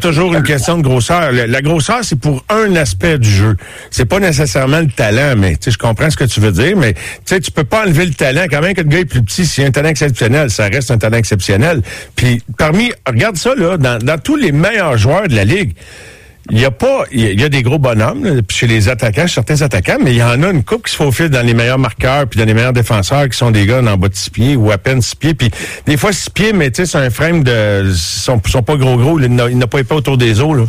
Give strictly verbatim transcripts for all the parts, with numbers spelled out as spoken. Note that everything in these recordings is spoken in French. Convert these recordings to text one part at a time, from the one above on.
toujours une question de grosseur. La, la grosseur, c'est pour un aspect du jeu. C'est pas nécessairement le talent, mais tu sais, je comprends ce que tu veux dire, mais tu sais, tu peux pas enlever le talent. Quand même que le gars est plus petit, s'il a un talent exceptionnel, ça reste un talent exceptionnel. Puis parmi, regarde ça, là, dans, dans tous les meilleurs joueurs de la Ligue, il y a pas, il y, y a des gros bonhommes là, chez les attaquants, chez certains attaquants, mais il y en a une couple qui se faufilent dans les meilleurs marqueurs puis dans les meilleurs défenseurs qui sont des gars en bas de six pieds ou à peine six pieds. Puis des fois six pieds, mais tu sais, c'est un frame de, ils sont, sont pas gros gros, il n'a, il n'a pas épais autour des os là.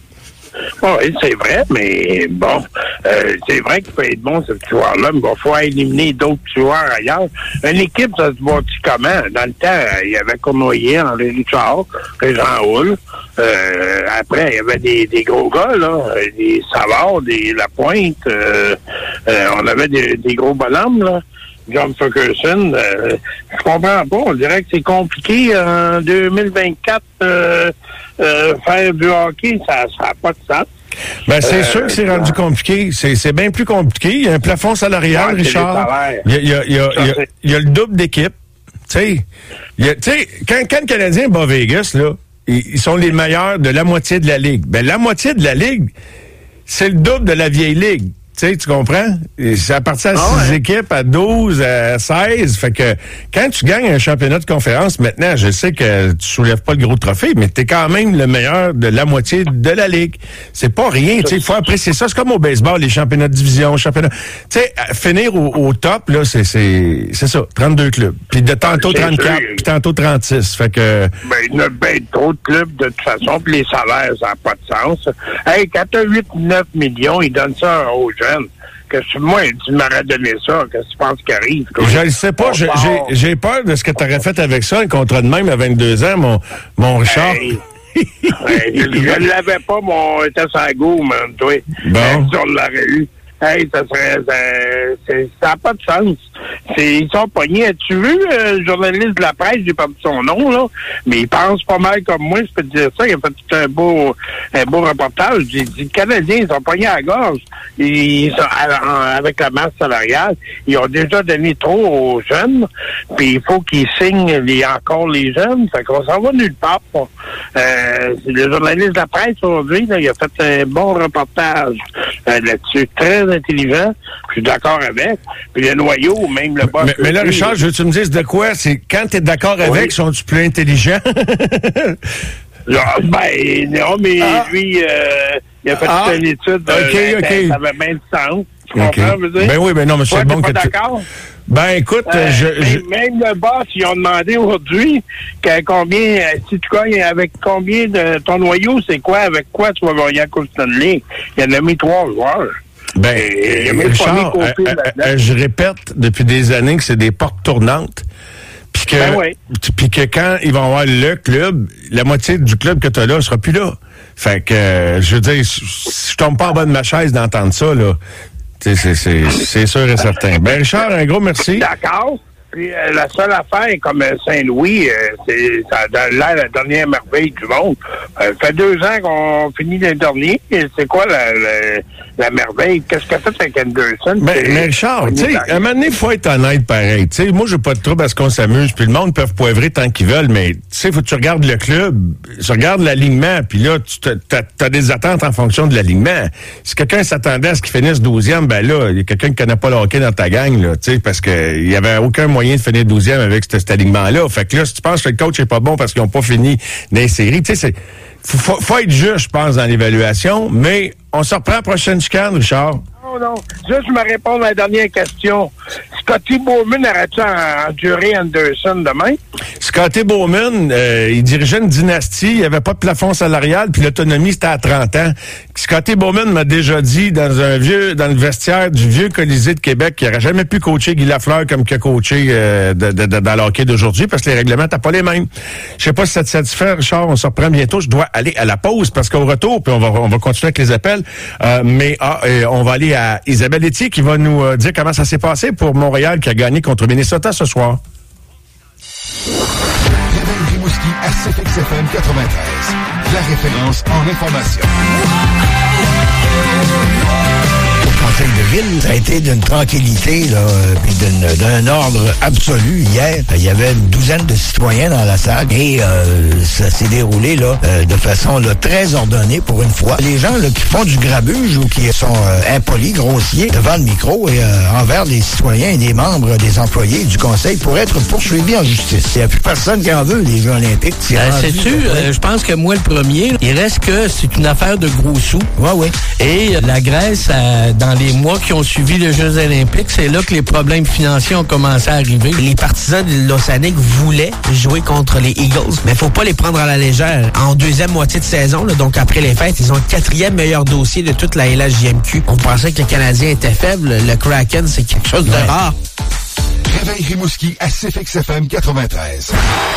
Oui, c'est vrai, mais bon, euh, c'est vrai qu'il peut être bon, ce petit joueur-là, mais il va falloir éliminer d'autres joueurs ailleurs. Une équipe, ça se voit-tu comment? Dans le temps, il y avait Cournoyer, Henri Richard, Régent Houle. Euh, après, il y avait des, des gros gars, là, des Savard, des Lapointe. Euh, euh, on avait des, des gros bonhommes, là. John Ferguson, euh, je comprends pas. On dirait que c'est compliqué en deux mille vingt-quatre euh, euh, faire du hockey, ça n'a pas de sens. Ben, c'est euh, sûr que c'est rendu compliqué. C'est, c'est bien plus compliqué. Il y a un plafond salarial, ouais, Richard. Il y a, il y a, il y a, il y a, il y a le double d'équipe. Tu sais, quand, quand le Canadien bat Vegas, là, ils, ils sont les meilleurs de la moitié de la Ligue. Ben, la moitié de la Ligue, c'est le double de la vieille Ligue. Tu sais, tu comprends? C'est à partir de six ah ouais. équipes, à douze, à seize. Fait que quand tu gagnes un championnat de conférence, maintenant, je sais que tu soulèves pas le gros trophée, mais t'es quand même le meilleur de la moitié de la Ligue. C'est pas rien, tu sais. Il faut apprécier ça. C'est comme au baseball, les championnats de division, championnats. Tu sais, finir au, au top, là, c'est, c'est, c'est ça. trente-deux clubs. Puis de tantôt c'est trente-quatre, puis tantôt trente-six. Fait que. Ben, il y a ben trop de clubs, de toute façon, puis les salaires, ça n'a pas de sens. Hey, quand t'as huit neuf millions, ils donnent ça aux jeunes. Que moi, tu m'aurais donné ça, qu'est-ce que tu penses qui arrive? Je ne sais pas, j'ai, j'ai, j'ai peur de ce que tu aurais fait avec ça, un contrat de même à vingt-deux ans, mon, mon Richard. Hey, hey, je ne l'avais pas, mon était sur la go, man, toi. Bon. Hey, si on l'aurait eu. Hey, ça serait, ça n'a pas de sens. C'est, ils sont pognés. As-tu vu, euh, le journaliste de la presse, j'ai pas dit son nom, là, mais il pense pas mal comme moi, je peux te dire ça. Il a fait tout un beau, un beau reportage. J'ai dit, les Canadiens, ils sont pognés à la gorge. Ils sont, avec la masse salariale, ils ont déjà donné trop aux jeunes, puis il faut qu'ils signent les, encore les jeunes. Fait qu'on s'en va nulle part. Euh, le journaliste de la presse, aujourd'hui, là, il a fait un bon reportage euh, là-dessus. Très intelligent, je suis d'accord avec. Puis le noyau, même le boss... Mais, mais là, Richard, je veux que tu me dises de quoi? C'est quand tu es d'accord oui. avec, sont-tu plus intelligents? Là, ben, non, mais ah. lui, euh, il a fait ah. une étude. OK, euh, OK. Ben, ça avait bien du sens. Tu okay. comprends, veux dire? Ben oui, ben non, mais c'est bon que tu... d'accord? Ben, écoute, euh, je, même, je... même le boss, ils ont demandé aujourd'hui que combien, si tu gagnes avec combien de ton noyau, c'est quoi, avec quoi tu vas gagner à Coupe Stanley? Il en a mis trois joueurs. Ben, euh, Richard, euh, euh, euh, je répète depuis des années que c'est des portes tournantes. Puis que, ben oui. puis que quand ils vont avoir le club, la moitié du club que tu as là sera plus là. Fait que, euh, je veux dire, je, je tombe pas en bas de ma chaise d'entendre ça, là. C'est, c'est, c'est, c'est sûr et certain. Ben, Richard, un gros merci. D'accord. Puis euh, la seule affaire, comme euh, Saint-Louis, euh, c'est ça a l'air la dernière merveille du monde. Ça euh, fait deux ans qu'on finit le dernier. C'est quoi la, la, la merveille? Qu'est-ce qu'a fait avec Anderson? Mais, mais Richard, tu sais, à un moment donné, il faut être honnête pareil. Tu sais, moi, j'ai pas de trouble à ce qu'on s'amuse, puis le monde peut poivrer tant qu'ils veulent, mais tu sais, faut que tu regardes le club, tu regardes l'alignement, puis là, tu t'as, t'as des attentes en fonction de l'alignement. Si quelqu'un s'attendait à ce qu'il finisse douzième, ben là, il y a quelqu'un qui connaît pas le hockey dans ta gang, là, tu sais, parce que il y avait aucun moyen moyen de finir douzième avec cet, cet alignement-là. Fait que là, si tu penses que le coach est pas bon parce qu'ils n'ont pas fini dans les séries, tu sais, c'est, faut, faut être juste, je pense, dans l'évaluation, mais on se reprend à la prochaine chicane, Richard. Non, non. Juste me répondre à la dernière question. Scotty Bowman aurait-tu enduré Anderson demain? Scotty Bowman, euh, il dirigeait une dynastie, il n'y avait pas de plafond salarial, puis l'autonomie, c'était à trente ans. Scotty Bowman m'a déjà dit dans un vieux, dans le vestiaire du vieux Colisée de Québec qu'il n'aurait jamais pu coacher Guy Lafleur comme qu'il a coaché euh, de, de, de, dans le hockey d'aujourd'hui, parce que les règlements n'étaient pas les mêmes. Je sais pas si ça te satisfait, Richard, on se reprend bientôt. Je dois aller à la pause, parce qu'au retour, puis on va, on va continuer avec les appels, euh, mais ah, euh, on va aller à Isabelle Etier qui va nous euh, dire comment ça s'est passé pour Montréal qui a gagné contre Minnesota ce soir. Réveil Rimouski à C F X F M quatre-vingt-treize. La référence en information. Au conseil de ville. Ça a été d'une tranquillité, là, puis d'une, d'un ordre absolu hier. Il y avait une douzaine de citoyens dans la salle et euh, ça s'est déroulé là euh, de façon là, très ordonnée pour une fois. Les gens là, qui font du grabuge ou qui sont euh, impolis, grossiers devant le micro et euh, envers les citoyens et des membres des employés du conseil pourraient être poursuivis en justice. Il n'y a plus personne qui en veut, les Jeux olympiques. Euh, sais-tu, euh, je pense que moi, le premier, il reste que c'est une affaire de gros sous. Oui, oui. Et euh, la Grèce, euh, dans les mois qui ont suivi les Jeux olympiques, c'est là que les problèmes financiers ont commencé à arriver. Les partisans de l'Océanique voulaient jouer contre les Eagles, mais faut pas les prendre à la légère. En deuxième moitié de saison, là, donc après les fêtes, ils ont le quatrième meilleur dossier de toute la L H J M Q. On pensait que le Canadien était faible. Le Kraken, c'est quelque chose de ouais. rare. Réveil Rimouski à C F X F M quatre-vingt-treize.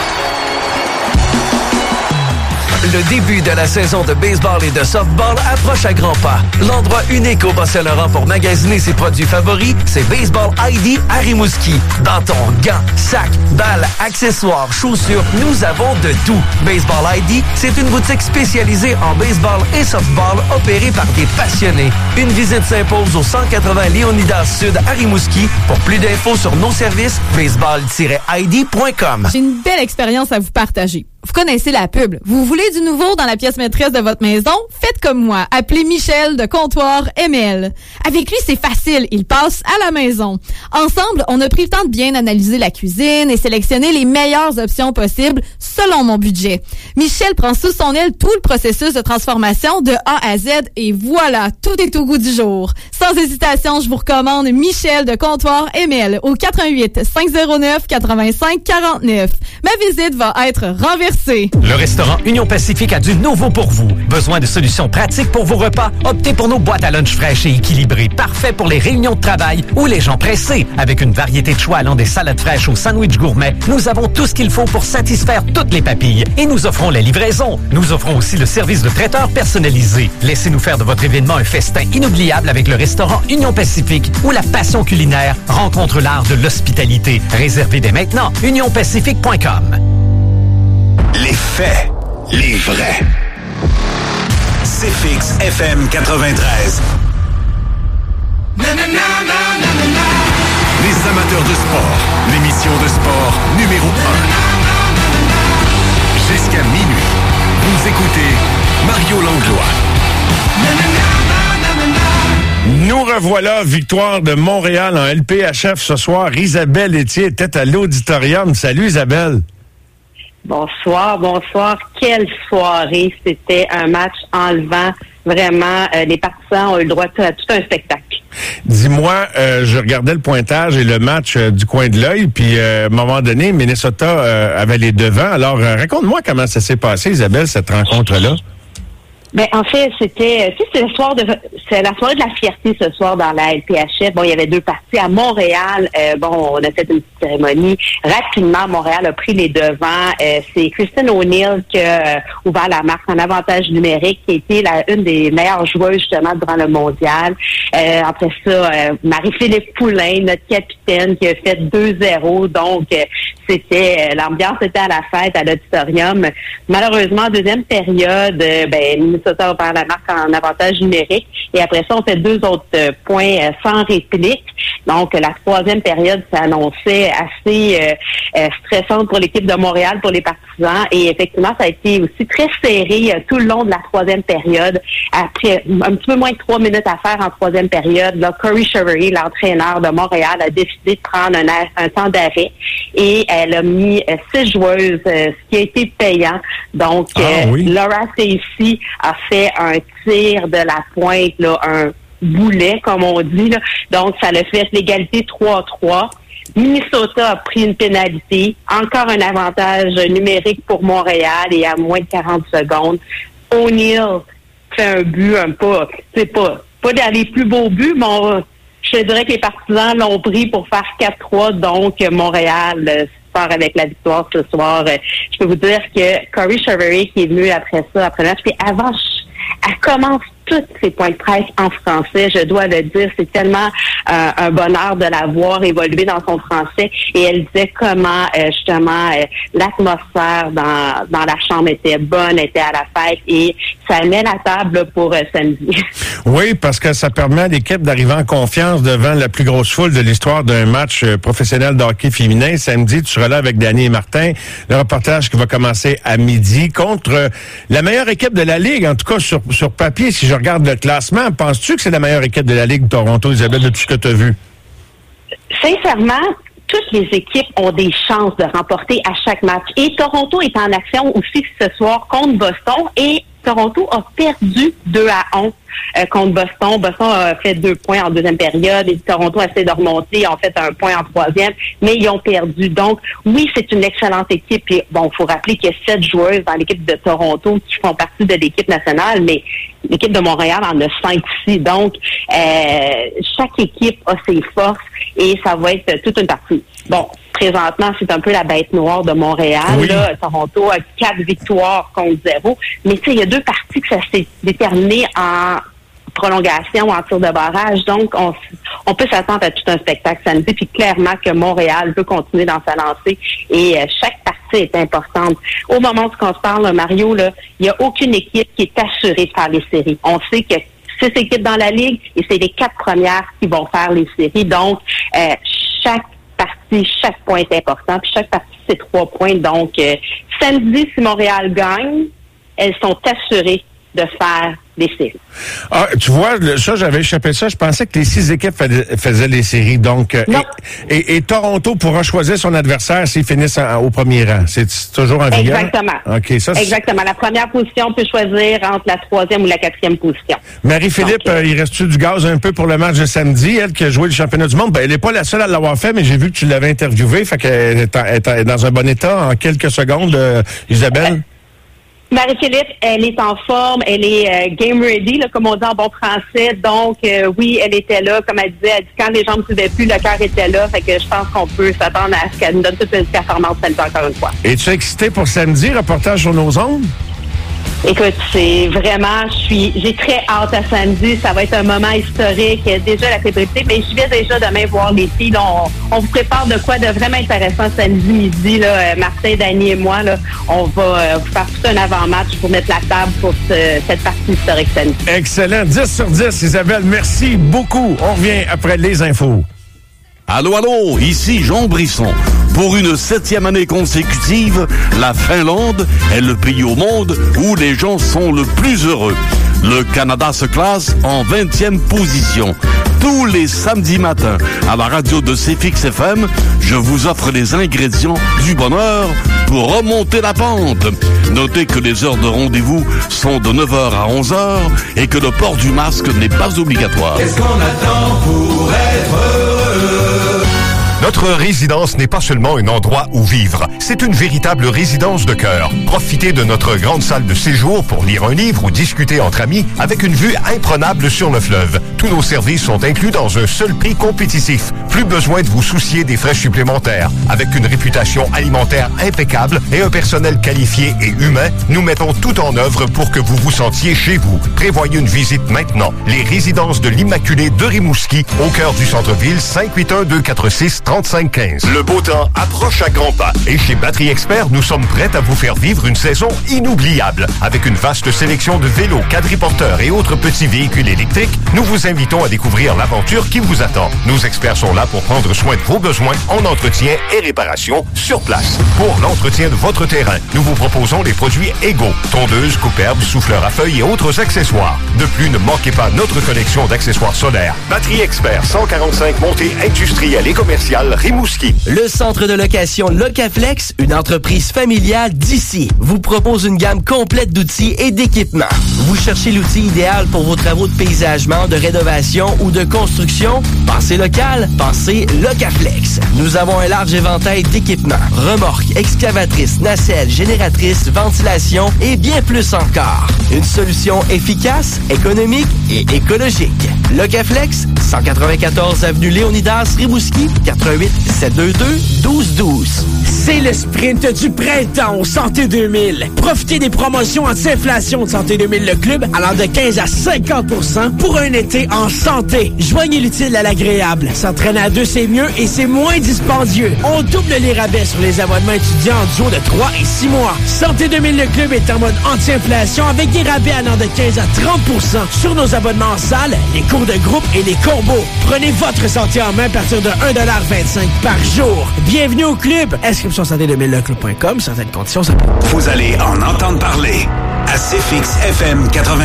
Le début de la saison de baseball et de softball approche à grands pas. L'endroit unique au Bas-Saint-Laurent pour magasiner ses produits favoris, c'est Baseball I D à Rimouski. Bâtons, gants, sacs, balles, accessoires, chaussures, nous avons de tout. Baseball I D, c'est une boutique spécialisée en baseball et softball opérée par des passionnés. Une visite s'impose au cent quatre-vingts Léonidas Sud à Rimouski. Pour plus d'infos sur nos services, baseball tiret I D point com. J'ai une belle expérience à vous partager. Vous connaissez la pub. Vous voulez du nouveau dans la pièce maîtresse de votre maison? Faites comme moi. Appelez Michel de Comptoir M L. Avec lui, c'est facile. Il passe à la maison. Ensemble, on a pris le temps de bien analyser la cuisine et sélectionner les meilleures options possibles selon mon budget. Michel prend sous son aile tout le processus de transformation de A à Z et voilà, tout est au goût du jour. Sans hésitation, je vous recommande Michel de Comptoir M L au quatre un huit, cinq zéro neuf, quatre-vingt-cinq quarante-neuf. Ma visite va être renversée. Le restaurant Union Pacifique a du nouveau pour vous. Besoin de solutions pratiques pour vos repas? Optez pour nos boîtes à lunch fraîches et équilibrées, parfait pour les réunions de travail ou les gens pressés. Avec une variété de choix allant des salades fraîches aux sandwichs gourmets, nous avons tout ce qu'il faut pour satisfaire toutes les papilles. Et nous offrons la livraison. Nous offrons aussi le service de traiteur personnalisé. Laissez-nous faire de votre événement un festin inoubliable avec le restaurant Union Pacifique où la passion culinaire rencontre l'art de l'hospitalité. Réservez dès maintenant union pacifique point com. Les faits, les vrais. C F X F M quatre-vingt-treize. Les amateurs de sport, l'émission de sport numéro un. Jusqu'à minuit, vous écoutez Mario Langlois. Nous revoilà, victoire de Montréal en L P H F ce soir. Isabelle Etier était à l'auditorium. Salut Isabelle. Bonsoir, bonsoir. Quelle soirée. C'était un match enlevant. Vraiment, euh, les partisans ont eu le droit à tout un spectacle. Dis-moi, euh, je regardais le pointage et le match euh, du coin de l'œil, puis euh, à un moment donné, Minnesota euh, avait les devants. Alors, euh, raconte-moi comment ça s'est passé, Isabelle, cette rencontre-là. Ben en fait, c'était, tu sais, c'est la soirée de, c'est la soirée de la fierté ce soir dans la L P H F. Bon, il y avait deux parties à Montréal. Euh, bon, on a fait une petite cérémonie. Rapidement, Montréal a pris les devants. Euh, c'est Kristen O'Neill qui a euh, ouvert la marque en avantage numérique, qui a été la, une des meilleures joueuses justement durant le mondial. Euh, après ça, euh, Marie-Philippe Poulain, notre capitaine, qui a fait deux zéro. Donc, euh, c'était euh, l'ambiance était à la fête à l'auditorium. Malheureusement, deuxième période, euh, ben Minnesota a ouvert la marque en avantage numérique. Et après ça, on fait deux autres euh, points euh, sans réplique. Donc, la troisième période s'annonçait assez euh, euh, stressante pour l'équipe de Montréal, pour les partisans. Et effectivement, ça a été aussi très serré euh, tout le long de la troisième période. Après un petit peu moins de trois minutes à faire en troisième période, là, Corey Chevery, l'entraîneur de Montréal, a décidé de prendre un, un temps d'arrêt et elle a mis euh, six joueuses, euh, ce qui a été payant. Donc, ah, euh, oui. Laura Stacey a fait un tir de la pointe, là, un boulet, comme on dit, là. Donc, ça l'a fait l'égalité trois à trois. Minnesota a pris une pénalité. Encore un avantage numérique pour Montréal et à moins de quarante secondes. O'Neill fait un but, un pas, c'est pas, pas dans les plus beaux buts, mais on, je te dirais que les partisans l'ont pris pour faire quatre trois. Donc, Montréal euh, part avec la victoire ce soir. Euh, je peux vous dire que Corey Chevery, qui est venu après ça, après le match, puis avant, elle commence tous ses points de presse en français, je dois le dire. C'est tellement euh, un bonheur de la voir évoluer dans son français. Et elle disait comment, euh, justement, euh, l'atmosphère dans, dans la chambre était bonne, était à la fête. Et ça met la table pour euh, samedi. Oui, parce que ça permet à l'équipe d'arriver en confiance devant la plus grosse foule de l'histoire d'un match professionnel de hockey féminin. Samedi, tu seras là avec Danny et Martin. Le reportage qui va commencer à midi contre la meilleure équipe de la Ligue, en tout cas sur, sur papier. Si je regarde le classement, penses-tu que c'est la meilleure équipe de la Ligue de Toronto, Isabelle, de tout ce que tu as vu? Sincèrement, toutes les équipes ont des chances de remporter à chaque match. Et Toronto est en action aussi ce soir contre Boston. Et Toronto a perdu deux à un euh, contre Boston. Boston a fait deux points en deuxième période et Toronto a essayé de remonter, en fait un point en troisième, mais ils ont perdu. Donc, oui, c'est une excellente équipe. Et bon, il faut rappeler qu'il y a sept joueuses dans l'équipe de Toronto qui font partie de l'équipe nationale, mais l'équipe de Montréal en a cinq ici. Donc, euh, chaque équipe a ses forces et ça va être toute une partie. Bon, présentement, c'est un peu la bête noire de Montréal. Oui. Là, Toronto a quatre victoires contre zéro. Mais tu sais, il y a deux parties que ça s'est déterminé en prolongation, en tir de barrage. Donc, on, on peut s'attendre à tout un spectacle samedi. Puis clairement que Montréal veut continuer dans sa lancée. Et euh, chaque partie est importante. Au moment où on se parle, Mario, là, il n'y a aucune équipe qui est assurée de faire les séries. On sait que six équipes dans la Ligue et c'est les quatre premières qui vont faire les séries. Donc, euh, chaque partie, chaque point est important. Puis chaque partie, c'est trois points. Donc, euh, samedi, si Montréal gagne, elles sont assurées de faire des séries. Ah, tu vois, ça, j'avais échappé ça. Je pensais que les six équipes faisaient les séries. Donc, euh, et, et, et Toronto pourra choisir son adversaire s'ils finissent en, au premier rang. C'est toujours en vigueur? Exactement. OK, ça, Exactement. La première position peut choisir entre la troisième ou la quatrième position. Marie-Philippe, Donc, euh, il reste-tu du gaz un peu pour le match de samedi? Elle qui a joué le championnat du monde, ben, elle n'est pas la seule à l'avoir fait, mais j'ai vu que tu l'avais interviewée. Fait qu'elle est, en, est en, dans un bon état en quelques secondes, euh, Isabelle. Euh, Marie-Philippe, elle est en forme, elle est euh, game ready, là, comme on dit en bon français. Donc, euh, oui, elle était là. Comme elle disait, elle dit, quand les jambes ne suivaient plus, le cœur était là. Fait que je pense qu'on peut s'attendre à ce qu'elle nous donne toute une performance samedi encore une fois. Es-tu excité pour samedi, reportage sur nos ondes? Écoute, c'est vraiment, je suis, j'ai très hâte à samedi. Ça va être un moment historique. Déjà la fébrilité, mais je vais déjà demain voir les filles. Là, on, on vous prépare de quoi de vraiment intéressant samedi midi. Là, Martin, Dany et moi, là, on va euh, vous faire tout un avant-match pour mettre la table pour ce, cette partie historique samedi. Excellent. dix sur dix, Isabelle. Merci beaucoup. On revient après les infos. Allô, allô, ici Jean Brisson. Pour une septième année consécutive, la Finlande est le pays au monde où les gens sont le plus heureux. Le Canada se classe en vingtième position. Tous les samedis matins, à la radio de C F X F M, je vous offre les ingrédients du bonheur pour remonter la pente. Notez que les heures de rendez-vous sont de neuf heures à onze heures et que le port du masque n'est pas obligatoire. Qu'est-ce qu'on attend pour être heureux? Notre résidence n'est pas seulement un endroit où vivre, c'est une véritable résidence de cœur. Profitez de notre grande salle de séjour pour lire un livre ou discuter entre amis avec une vue imprenable sur le fleuve. Tous nos services sont inclus dans un seul prix compétitif. Plus besoin de vous soucier des frais supplémentaires. Avec une réputation alimentaire impeccable et un personnel qualifié et humain, nous mettons tout en œuvre pour que vous vous sentiez chez vous. Prévoyez une visite maintenant. Les résidences de l'Immaculée de Rimouski, au cœur du centre-ville, cinq huit un deux quatre six trente-cinq quinze. Le beau temps approche à grands pas et chez Batterie Expert, nous sommes prêts à vous faire vivre une saison inoubliable. Avec une vaste sélection de vélos, quadriporteurs et autres petits véhicules électriques, nous vous invitons à découvrir l'aventure qui vous attend. Nos experts sont là pour prendre soin de vos besoins en entretien et réparation sur place. Pour l'entretien de votre terrain, nous vous proposons les produits égaux, tondeuses, couperbes, souffleurs à feuilles et autres accessoires. De plus, ne manquez pas notre collection d'accessoires solaires. Batterie Expert, cent quarante-cinq montée industrielle et commerciale Rimouski. Le centre de location Locaflex, une entreprise familiale d'ici, vous propose une gamme complète d'outils et d'équipements. Vous cherchez l'outil idéal pour vos travaux de paysagement, de rénovation ou de construction? Pensez local, pensez Locaflex. Nous avons un large éventail d'équipements, remorques, excavatrices, nacelles, génératrices, ventilation et bien plus encore. Une solution efficace, économique et écologique. Locaflex, cent quatre-vingt-quatorze avenue Léonidas, Rimouski, quatre un huit sept deux deux un deux un deux. C'est le sprint du printemps au Santé deux mille. Profitez des promotions anti-inflation de Santé deux mille Le Club allant de quinze à cinquante pour cent pour un été en santé. Joignez l'utile à l'agréable. S'entraîner à deux, c'est mieux et c'est moins dispendieux. On double les rabais sur les abonnements étudiants en duo de trois et six mois. Santé deux mille Le Club est en mode anti-inflation avec des rabais allant de quinze à trente pour cent sur nos abonnements en salle, les cours de groupe et les combos. Prenez votre santé en main à partir de un dollar vingt-cinq par jour. Bienvenue au club. Inscription santé deux mille le club point com. Certaines conditions s'appliquent. Vous allez en entendre parler à C F X F M quatre-vingt.